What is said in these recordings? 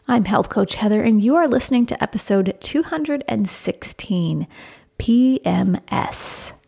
I'm Health Coach Heather, and you are listening to episode 216, PMS.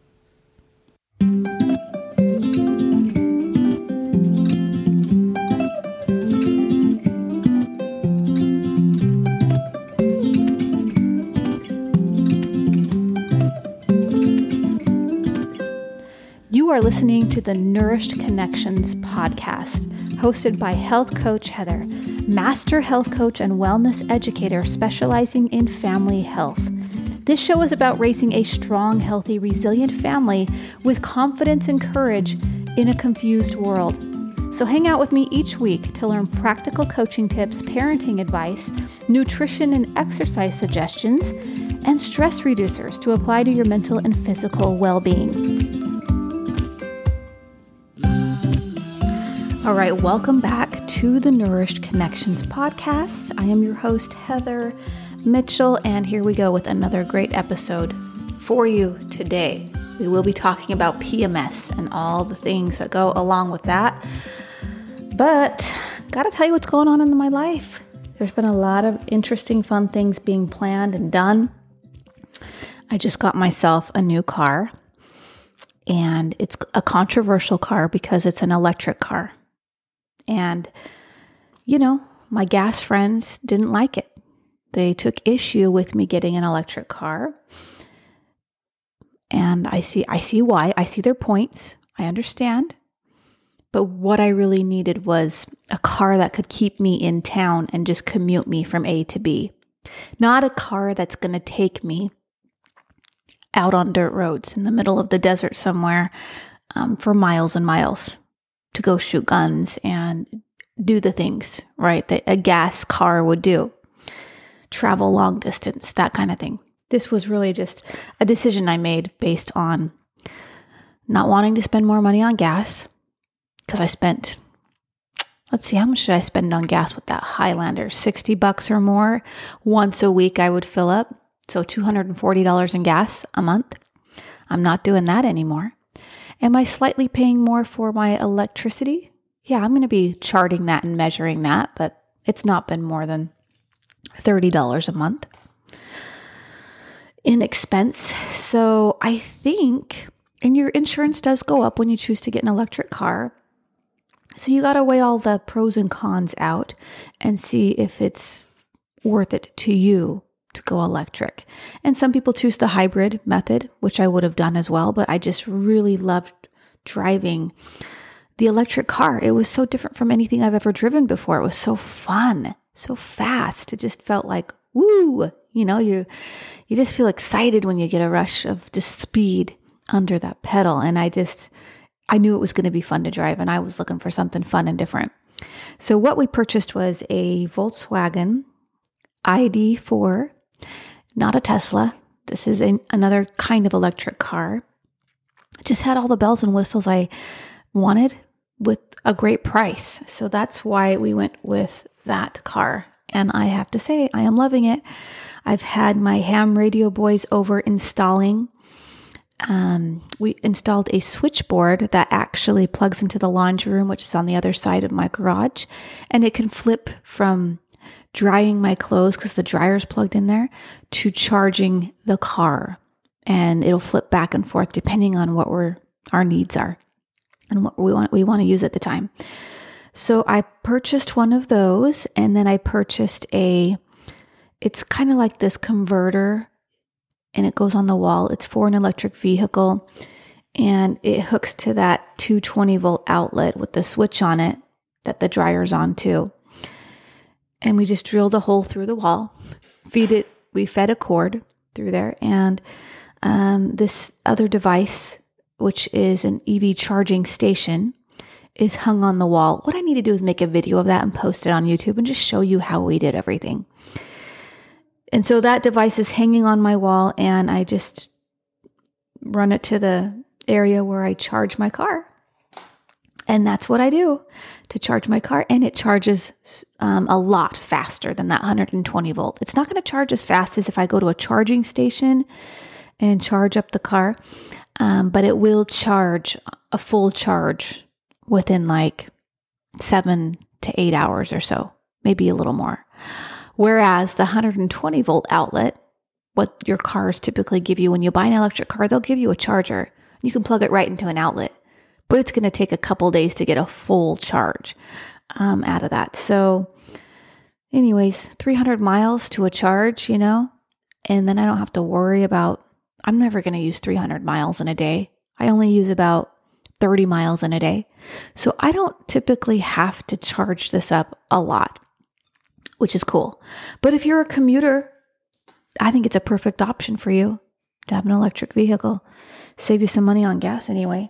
You are listening to the Nourished Connections podcast, hosted by Health Coach Heather, master health coach and wellness educator specializing in family health. This show is about raising a strong, healthy, resilient family with confidence and courage in a confused world. So hang out with me each week to learn practical coaching tips, parenting advice, nutrition and exercise suggestions, and stress reducers to apply to your mental and physical well-being. All right, welcome back to the Nourished Connections podcast. I am your host, Heather Mitchell, and here we go with another great episode for you today. We will be talking about PMS and all the things that go along with that. But gotta tell you what's going on in my life. There's been a lot of interesting, fun things being planned and done. I just got myself a new car, and it's a controversial car because it's an electric car. And, my gas friends didn't like it. They took issue with me getting an electric car. And I see why. I see their points. I understand. But what I really needed was a car that could keep me in town and just commute me from A to B. Not a car that's going to take me out on dirt roads in the middle of the desert somewhere for miles and miles to go shoot guns and do the things, right, that a gas car would do. Travel long distance, that kind of thing. This was really just a decision I made based on not wanting to spend more money on gas, because I spent, how much did I spend on gas with that Highlander? $60 or more. Once a week I would fill up, so $240 in gas a month. I'm not doing that anymore. Am I slightly paying more for my electricity? Yeah, I'm going to be charting that and measuring that, but it's not been more than $30 a month in expense. So I think, and your insurance does go up when you choose to get an electric car. So you got to weigh all the pros and cons out and see if it's worth it to you to go electric. And some people choose the hybrid method, which I would have done as well, but I just really loved driving the electric car. It was so different from anything I've ever driven before. It was so fun, so fast. It just felt like, woo, you just feel excited when you get a rush of just speed under that pedal. And I knew it was going to be fun to drive, and I was looking for something fun and different. So what we purchased was a Volkswagen ID.4, not a Tesla. This is another kind of electric car. It just had all the bells and whistles I wanted with a great price. So that's why we went with that car. And I have to say, I am loving it. I've had my ham radio boys over installing. We installed a switchboard that actually plugs into the laundry room, which is on the other side of my garage. And it can flip from drying my clothes, because the dryer's plugged in there, to charging the car. And it'll flip back and forth depending on what our needs are and what we want to use at the time. So I purchased one of those, and then I purchased it's kind of like this converter, and it goes on the wall. It's for an electric vehicle, and it hooks to that 220 volt outlet with the switch on it that the dryer's on too. And we just drilled a hole through the wall, we fed a cord through there, and this other device, which is an EV charging station, is hung on the wall. What I need to do is make a video of that and post it on YouTube and just show you how we did everything. And so that device is hanging on my wall, and I just run it to the area where I charge my car. And that's what I do to charge my car. And it charges a lot faster than that 120 volt. It's not going to charge as fast as if I go to a charging station and charge up the car. But it will charge a full charge within like 7 to 8 hours or so, maybe a little more. Whereas the 120 volt outlet, what your cars typically give you when you buy an electric car, they'll give you a charger. You can plug it right into an outlet, but it's going to take a couple days to get a full charge out of that. So anyways, 300 miles to a charge, and then I don't have to worry about, I'm never going to use 300 miles in a day. I only use about 30 miles in a day. So I don't typically have to charge this up a lot, which is cool. But if you're a commuter, I think it's a perfect option for you to have an electric vehicle. Save you some money on gas anyway.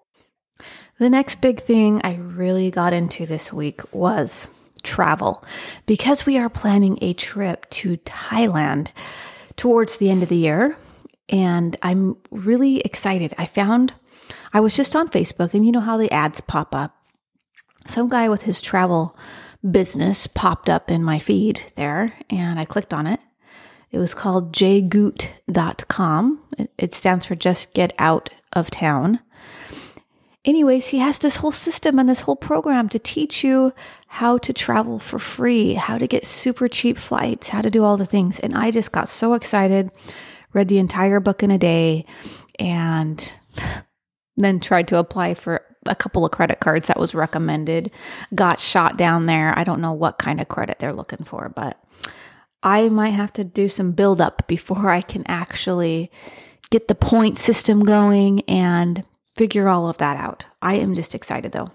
The next big thing I really got into this week was travel, because we are planning a trip to Thailand towards the end of the year. And I'm really excited. I was just on Facebook, and you know how the ads pop up. Some guy with his travel business popped up in my feed there, and I clicked on it. It was called jgoot.com. It stands for Just Get Out of Town. Anyways, he has this whole system and this whole program to teach you how to travel for free, how to get super cheap flights, how to do all the things. And I just got so excited, read the entire book in a day, and then tried to apply for a couple of credit cards that was recommended, got shot down there. I don't know what kind of credit they're looking for, but I might have to do some build up before I can actually get the point system going and figure all of that out. I am just excited though.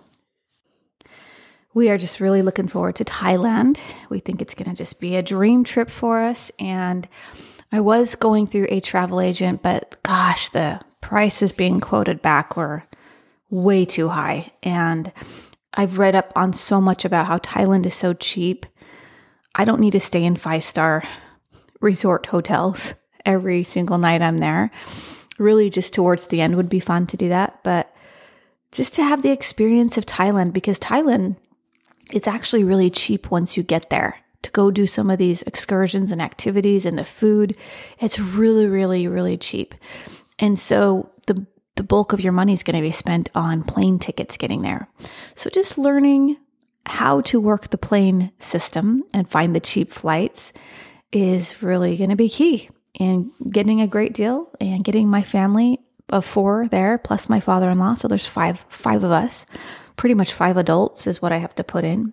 We are just really looking forward to Thailand. We think it's going to just be a dream trip for us. And I was going through a travel agent, but gosh, the prices being quoted back were way too high. And I've read up on so much about how Thailand is so cheap. I don't need to stay in 5-star resort hotels every single night I'm there. Really, just towards the end would be fun to do that. But just to have the experience of Thailand, because Thailand, it's actually really cheap once you get there to go do some of these excursions and activities, and the food, it's really, really, really cheap. And so the bulk of your money is going to be spent on plane tickets getting there. So just learning how to work the plane system and find the cheap flights is really going to be key in getting a great deal and getting my family of 4 there, plus my father-in-law. So there's five of us, pretty much 5 adults is what I have to put in.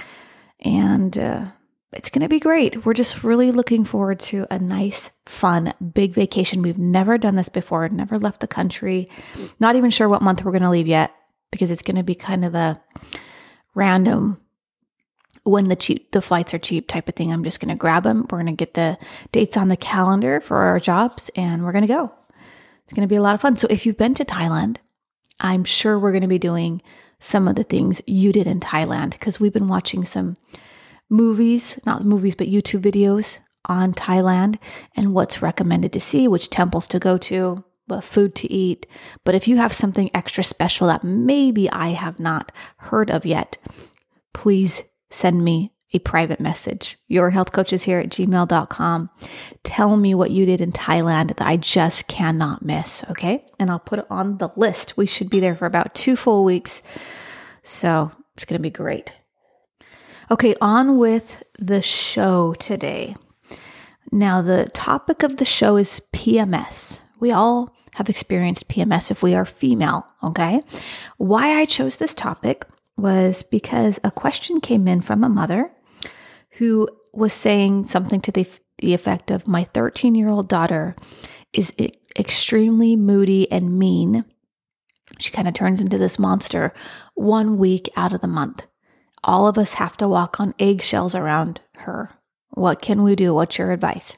And it's going to be great. We're just really looking forward to a nice, fun, big vacation. We've never done this before, never left the country. Not even sure what month we're going to leave yet, because it's going to be kind of a random when the flights are cheap type of thing. I'm just going to grab them. We're going to get the dates on the calendar for our jobs, and we're going to go. It's going to be a lot of fun. So if you've been to Thailand, I'm sure we're going to be doing some of the things you did in Thailand, because we've been watching some not movies, but YouTube videos on Thailand and what's recommended to see, which temples to go to, what food to eat. But if you have something extra special that maybe I have not heard of yet, please send me a private message. yourhealthcoacheshere@gmail.com. Tell me what you did in Thailand that I just cannot miss, okay? And I'll put it on the list. We should be there for about 2 full weeks. So it's going to be great. Okay, on with the show today. Now, the topic of the show is PMS. We all have experienced PMS if we are female, okay? Why I chose this topic was because a question came in from a mother who was saying something to the effect of, my 13-year-old daughter is extremely moody and mean. She kind of turns into this monster 1 week out of the month. All of us have to walk on eggshells around her. What can we do? What's your advice?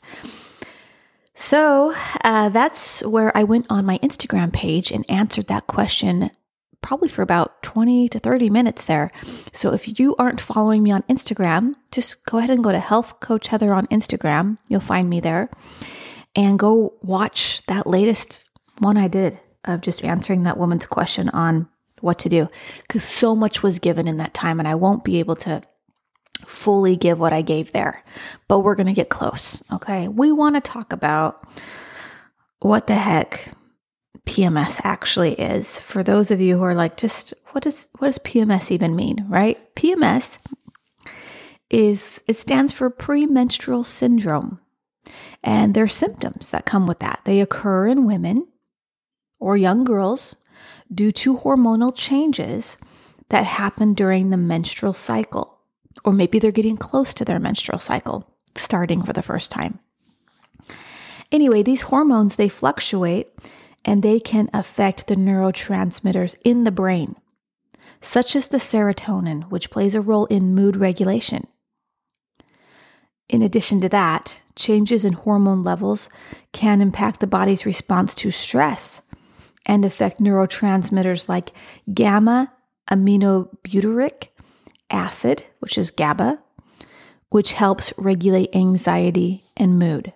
So that's where I went on my Instagram page and answered that question probably for about 20 to 30 minutes there. So if you aren't following me on Instagram, just go ahead and go to Health Coach Heather on Instagram. You'll find me there. And go watch that latest one I did of just answering that woman's question on what to do, because so much was given in that time, and I won't be able to fully give what I gave there, but we're going to get close. Okay. We want to talk about what the heck PMS actually is. For those of you who are like, just what does PMS even mean, right? PMS it stands for premenstrual syndrome. And there are symptoms that come with that. They occur in women or young girls due to hormonal changes that happen during the menstrual cycle. Or maybe they're getting close to their menstrual cycle, starting for the first time. Anyway, these hormones, they fluctuate and they can affect the neurotransmitters in the brain, such as the serotonin, which plays a role in mood regulation. In addition to that, changes in hormone levels can impact the body's response to stress and affect neurotransmitters like gamma aminobutyric acid, which is GABA, which helps regulate anxiety and mood.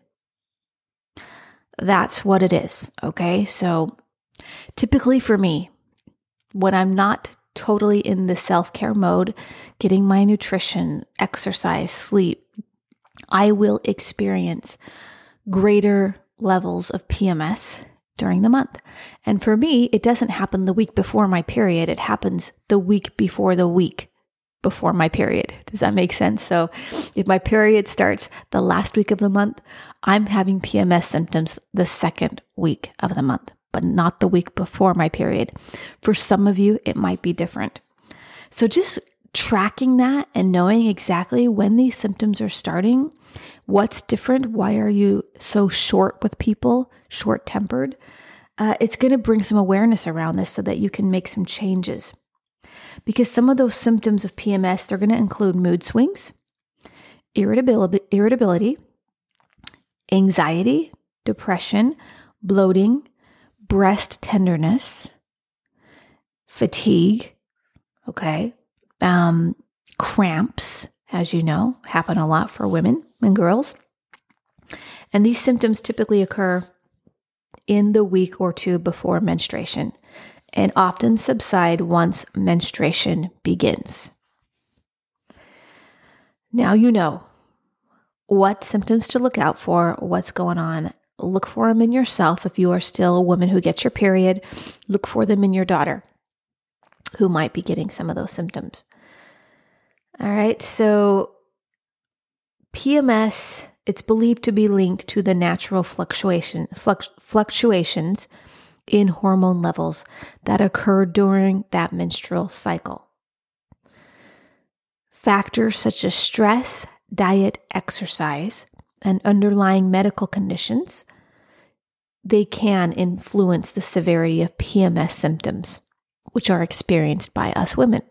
That's what it is, okay? So typically for me, when I'm not totally in the self-care mode, getting my nutrition, exercise, sleep, I will experience greater levels of PMS during the month. And for me, it doesn't happen the week before my period. It happens the week before my period. Does that make sense? So if my period starts the last week of the month, I'm having PMS symptoms the second week of the month, but not the week before my period. For some of you, it might be different. So just tracking that and knowing exactly when these symptoms are starting, what's different, why are you so short with people, short-tempered, it's going to bring some awareness around this so that you can make some changes. Because some of those symptoms of PMS, they're going to include mood swings, irritability, anxiety, depression, bloating, breast tenderness, fatigue, okay, cramps, as you know, happen a lot for women and girls. And these symptoms typically occur in the week or two before menstruation and often subside once menstruation begins. Now you know what symptoms to look out for, what's going on. Look for them in yourself if you are still a woman who gets your period. Look for them in your daughter who might be getting some of those symptoms. All right, so PMS, it's believed to be linked to the natural fluctuations in hormone levels that occur during that menstrual cycle. Factors such as stress, diet, exercise, and underlying medical conditions, they can influence the severity of PMS symptoms, which are experienced by us women.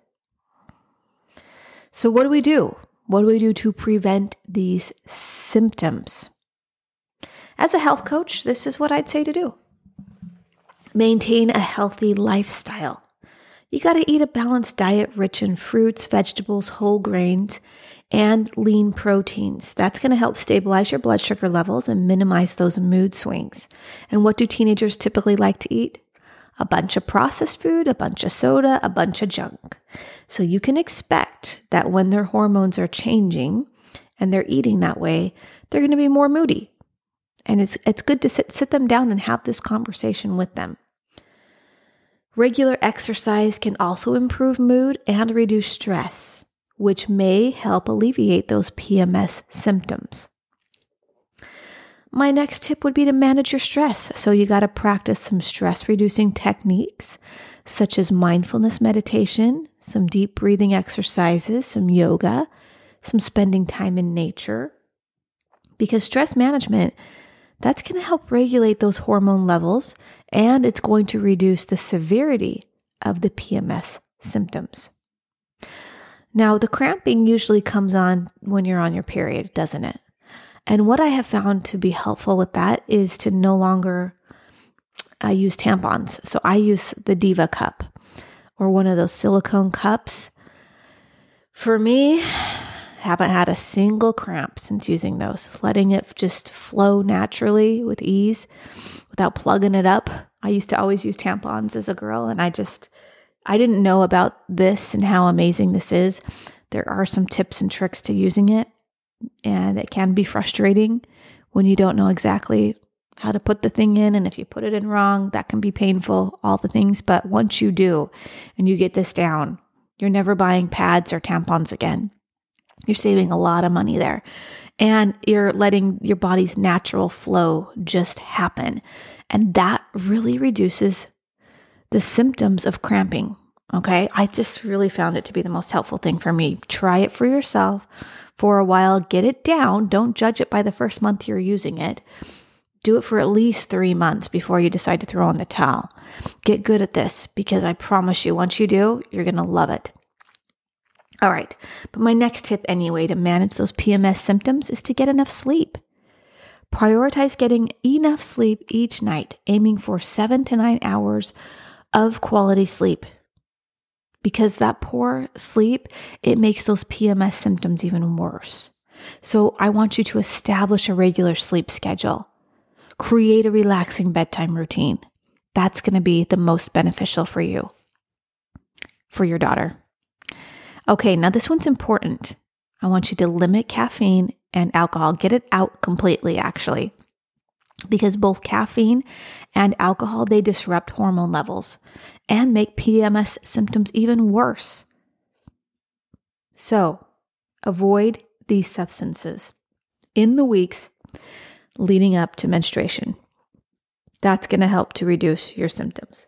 So what do we do? What do we do to prevent these symptoms? As a health coach, this is what I'd say to do. Maintain a healthy lifestyle. You got to eat a balanced diet rich in fruits, vegetables, whole grains, and lean proteins. That's going to help stabilize your blood sugar levels and minimize those mood swings. And what do teenagers typically like to eat? A bunch of processed food, a bunch of soda, a bunch of junk. So you can expect that when their hormones are changing and they're eating that way, they're going to be more moody. And it's good to sit them down and have this conversation with them. Regular exercise can also improve mood and reduce stress, which may help alleviate those PMS symptoms. My next tip would be to manage your stress. So you got to practice some stress-reducing techniques, such as mindfulness meditation, some deep breathing exercises, some yoga, some spending time in nature. Because stress management, that's going to help regulate those hormone levels, and it's going to reduce the severity of the PMS symptoms. Now, the cramping usually comes on when you're on your period, doesn't it? And what I have found to be helpful with that is to no longer use tampons. So I use the Diva cup or one of those silicone cups. For me, haven't had a single cramp since using those. Letting it just flow naturally with ease without plugging it up. I used to always use tampons as a girl, and I didn't know about this and how amazing this is. There are some tips and tricks to using it. And it can be frustrating when you don't know exactly how to put the thing in. And if you put it in wrong, that can be painful, all the things. But once you do and you get this down, you're never buying pads or tampons again. You're saving a lot of money there. And you're letting your body's natural flow just happen. And that really reduces the symptoms of cramping. Okay. I just really found it to be the most helpful thing for me. Try it for yourself for a while. Get it down. Don't judge it by the first month you're using it. Do it for at least 3 months before you decide to throw in the towel. Get good at this, because I promise you, once you do, you're going to love it. All right. But my next tip anyway to manage those PMS symptoms is to get enough sleep. Prioritize getting enough sleep each night, aiming for 7 to 9 hours of quality sleep. Because that poor sleep, it makes those PMS symptoms even worse. So I want you to establish a regular sleep schedule. Create a relaxing bedtime routine. That's going to be the most beneficial for you, for your daughter. Okay, now this one's important. I want you to limit caffeine and alcohol. Get it out completely, actually. Because both caffeine and alcohol, they disrupt hormone levels and make PMS symptoms even worse. So, avoid these substances in the weeks leading up to menstruation. That's going to help to reduce your symptoms.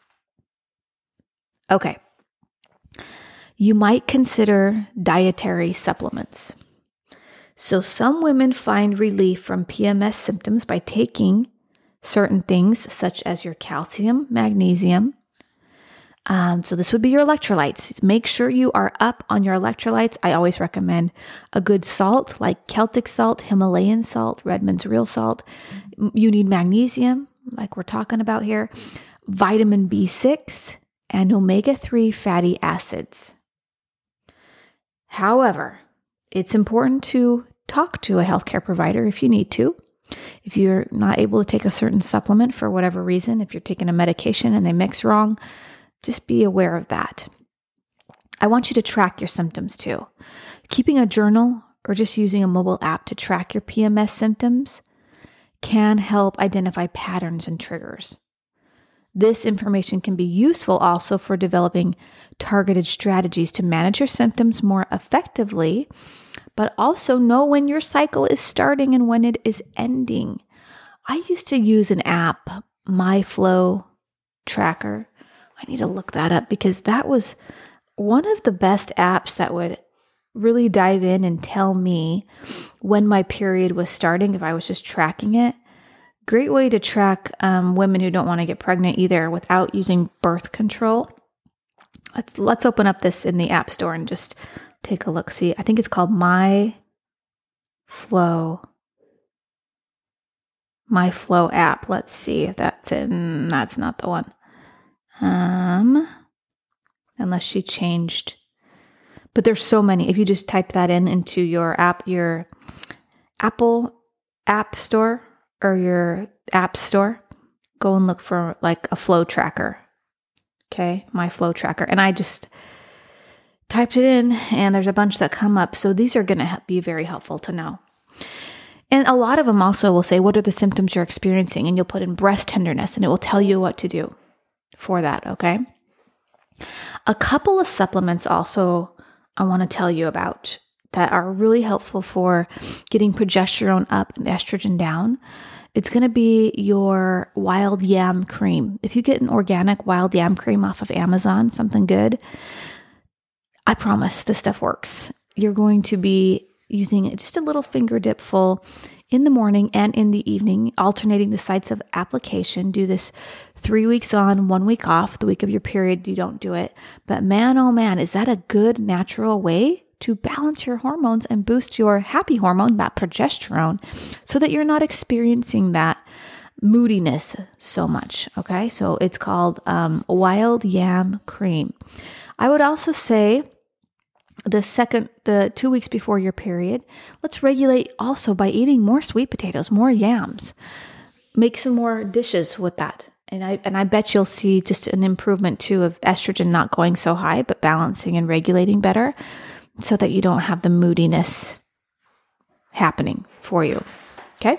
Okay. You might consider dietary supplements. So some women find relief from PMS symptoms by taking certain things such as your calcium, magnesium. So this would be your electrolytes. Make sure you are up on your electrolytes. I always recommend a good salt like Celtic salt, Himalayan salt, Redmond's real salt. You need magnesium, like we're talking about here, vitamin B6, and omega-3 fatty acids. However, it's important to talk to a healthcare provider if you need to. If you're not able to take a certain supplement for whatever reason, if you're taking a medication and they mix wrong, just be aware of that. I want you to track your symptoms too. Keeping a journal or just using a mobile app to track your PMS symptoms can help identify patterns and triggers. This information can be useful also for developing targeted strategies to manage your symptoms more effectively, but also know when your cycle is starting and when it is ending. I used to use an app, MyFlow Tracker. I need to look that up because that was one of the best apps that would really dive in and tell me when my period was starting if I was just tracking it. Great way to track women who don't want to get pregnant either without using birth control. Let's open up this in the App Store and just take a look. See, I think it's called MyFlow app. Let's see if that's it. That's not the one. Unless she changed. But there's so many. If you just type that into your Apple App Store or your App Store, go and look for like a flow tracker. Okay, MyFlow Tracker. And I just typed it in and there's a bunch that come up. So these are going to be very helpful to know. And a lot of them also will say, what are the symptoms you're experiencing? And you'll put in breast tenderness and it will tell you what to do for that, okay? A couple of supplements also I want to tell you about that are really helpful for getting progesterone up and estrogen down. It's going to be your wild yam cream. If you get an organic wild yam cream off of Amazon, something good, I promise this stuff works. You're going to be using just a little finger dip full in the morning and in the evening, alternating the sites of application. Do this 3 weeks on, 1 week off. The week of your period, you don't do it. But man, oh man, is that a good natural way to balance your hormones and boost your happy hormone, that progesterone, so that you're not experiencing that moodiness so much, okay? So it's called wild yam cream. I would also say the 2 weeks before your period, let's regulate also by eating more sweet potatoes, more yams. Make some more dishes with that. And I bet you'll see just an improvement too of estrogen not going so high, but balancing and regulating better so that you don't have the moodiness happening for you. Okay?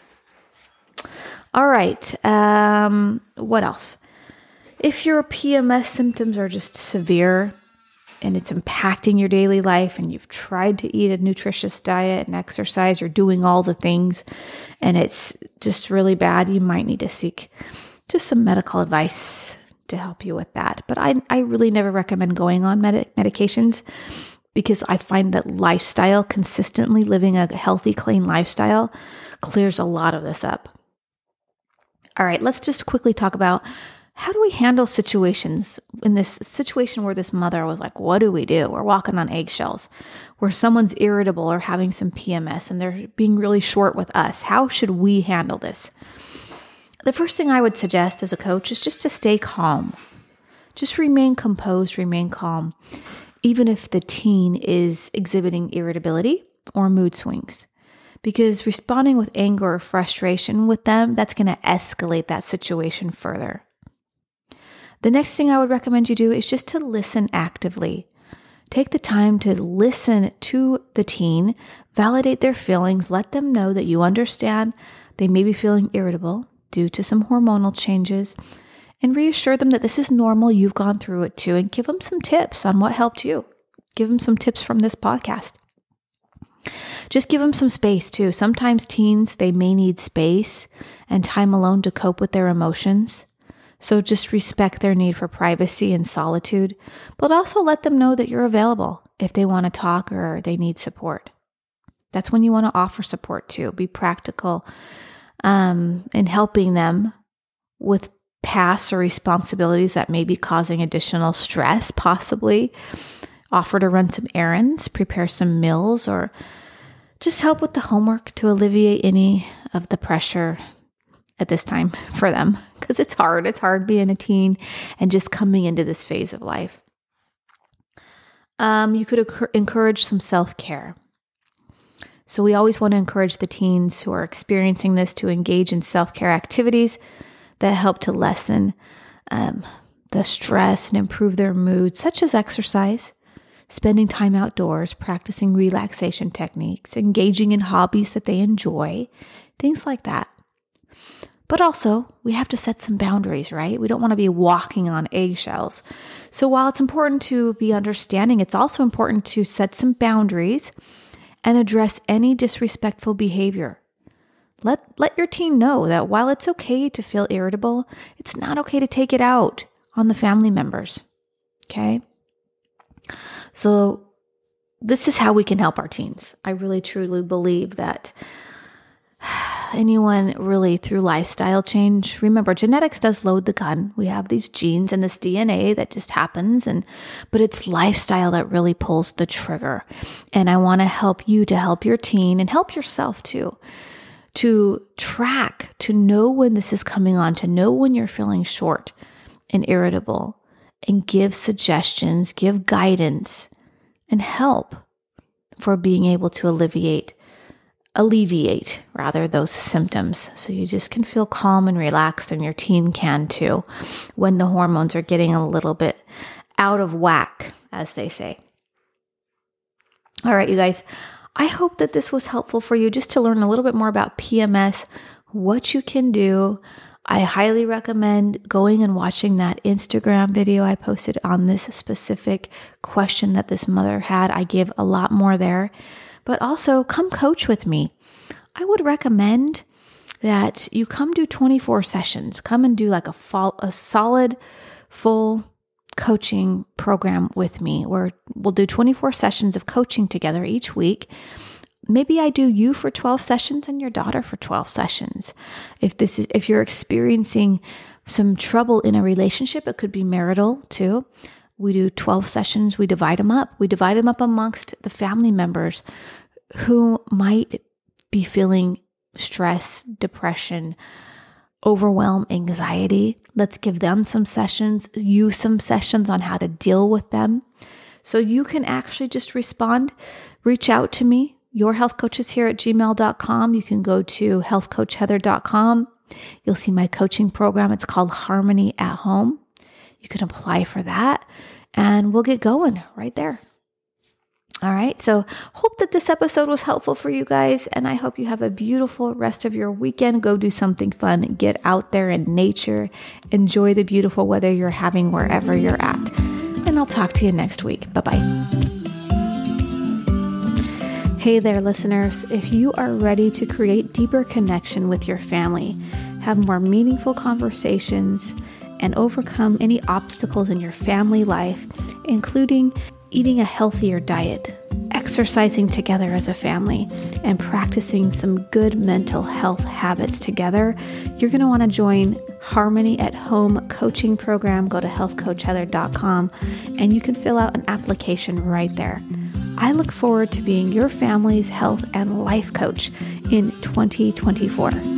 All right. What else? If your PMS symptoms are just severe, and it's impacting your daily life, and you've tried to eat a nutritious diet and exercise, you're doing all the things, and it's just really bad, you might need to seek just some medical advice to help you with that. But I really never recommend going on medications, because I find that lifestyle, consistently living a healthy, clean lifestyle, clears a lot of this up. All right, let's just quickly talk about, how do we handle situations? In this situation where this mother was like, what do we do? We're walking on eggshells, where someone's irritable or having some PMS and they're being really short with us. How should we handle this? The first thing I would suggest as a coach is just to stay calm. Just remain composed, remain calm, even if the teen is exhibiting irritability or mood swings. Because responding with anger or frustration with them, that's going to escalate that situation further. The next thing I would recommend you do is just to listen actively. Take the time to listen to the teen, validate their feelings, let them know that you understand they may be feeling irritable due to some hormonal changes, and reassure them that this is normal, you've gone through it too, and give them some tips on what helped you. Give them some tips from this podcast. Just give them some space too. Sometimes teens, they may need space and time alone to cope with their emotions. So just respect their need for privacy and solitude, but also let them know that you're available if they want to talk or they need support. That's when you want to offer support too. Be practical in helping them with tasks or responsibilities that may be causing additional stress, possibly. Offer to run some errands, prepare some meals, or just help with the homework to alleviate any of the pressure at this time for them, because it's hard. It's hard being a teen and just coming into this phase of life. You could encourage some self-care. So we always want to encourage the teens who are experiencing this to engage in self-care activities that help to lessen the stress and improve their mood, such as exercise, spending time outdoors, practicing relaxation techniques, engaging in hobbies that they enjoy, things like that. But also, we have to set some boundaries, right? We don't want to be walking on eggshells. So while it's important to be understanding, it's also important to set some boundaries and address any disrespectful behavior. Let your teen know that while it's okay to feel irritable, it's not okay to take it out on the family members, okay? So this is how we can help our teens. I really truly believe that anyone really through lifestyle change, remember, genetics does load the gun. We have these genes and this DNA that just happens, but it's lifestyle that really pulls the trigger. And I want to help you to help your teen and help yourself too, to track, to know when this is coming on, to know when you're feeling short and irritable, and give suggestions, give guidance, and help for being able to alleviate those symptoms. So you just can feel calm and relaxed, and your teen can too, when the hormones are getting a little bit out of whack, as they say. All right, you guys, I hope that this was helpful for you just to learn a little bit more about PMS, what you can do. I highly recommend going and watching that Instagram video I posted on this specific question that this mother had. I give a lot more there. But also, come coach with me. I would recommend that you come do 24 sessions. Come and do like a solid, full coaching program with me, where we'll do 24 sessions of coaching together each week. Maybe I do you for 12 sessions and your daughter for 12 sessions. If you're experiencing some trouble in a relationship, it could be marital too. We do 12 sessions. We divide them up. We divide them up amongst the family members who might be feeling stress, depression, overwhelm, anxiety. Let's give them some sessions, you some sessions on how to deal with them. So you can actually just reach out to me. yourhealthcoacheshere@gmail.com. You can go to healthcoachheather.com. You'll see my coaching program. It's called Harmony at Home. You can apply for that, and we'll get going right there. All right. So hope that this episode was helpful for you guys, and I hope you have a beautiful rest of your weekend. Go do something fun. Get out there in nature. Enjoy the beautiful weather you're having wherever you're at. And and I'll talk to you next week. Bye-bye. Hey there, listeners. If you are ready to create deeper connection with your family, have more meaningful conversations, and overcome any obstacles in your family life, including eating a healthier diet, exercising together as a family, and practicing some good mental health habits together, you're going to want to join Harmony at Home coaching program. Go to healthcoachheather.com and you can fill out an application right there. I look forward to being your family's health and life coach in 2024.